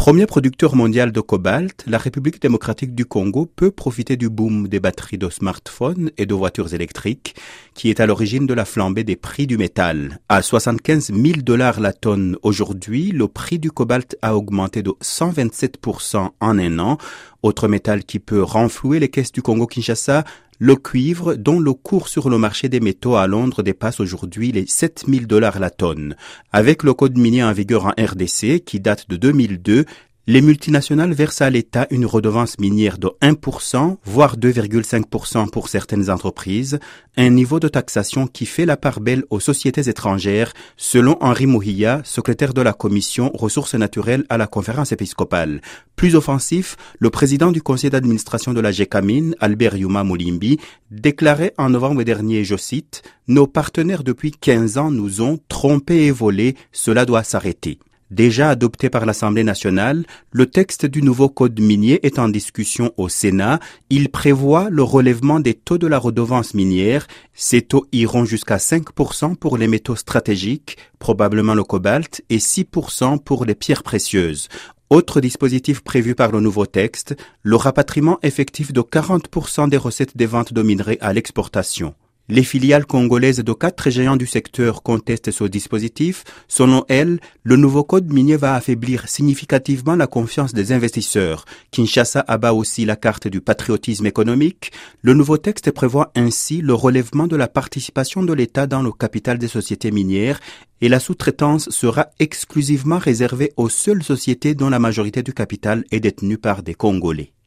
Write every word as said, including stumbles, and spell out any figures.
Premier producteur mondial de cobalt, la République démocratique du Congo peut profiter du boom des batteries de smartphones et de voitures électriques, qui est à l'origine de la flambée des prix du métal. À soixante-quinze mille dollars la tonne aujourd'hui, le prix du cobalt a augmenté de cent vingt-sept pour cent en un an. Autre métal qui peut renflouer les caisses du Congo-Kinshasa, le cuivre, dont le cours sur le marché des métaux à Londres dépasse aujourd'hui les sept mille dollars la tonne. Avec le code minier en vigueur en R D C, qui date de deux mille deux, les multinationales versent à l'État une redevance minière de un pour cent, voire deux virgule cinq pour cent pour certaines entreprises, un niveau de taxation qui fait la part belle aux sociétés étrangères, selon Henri Mouhia, secrétaire de la commission ressources naturelles à la conférence épiscopale. Plus offensif, le président du conseil d'administration de la GECAMIN, Albert Yuma Moulimbi, déclarait en novembre dernier, je cite, « Nos partenaires depuis quinze ans nous ont trompés et volés, cela doit s'arrêter ». Déjà adopté par l'Assemblée nationale, le texte du nouveau code minier est en discussion au Sénat. Il prévoit le relèvement des taux de la redevance minière. Ces taux iront jusqu'à cinq pour cent pour les métaux stratégiques, probablement le cobalt, et six pour cent pour les pierres précieuses. Autre dispositif prévu par le nouveau texte, le rapatriement effectif de quarante pour cent des recettes des ventes de minerais à l'exportation. Les filiales congolaises de quatre géants du secteur contestent ce dispositif. Selon elles, le nouveau code minier va affaiblir significativement la confiance des investisseurs. Kinshasa abat aussi la carte du patriotisme économique. Le nouveau texte prévoit ainsi le relèvement de la participation de l'État dans le capital des sociétés minières et la sous-traitance sera exclusivement réservée aux seules sociétés dont la majorité du capital est détenue par des Congolais.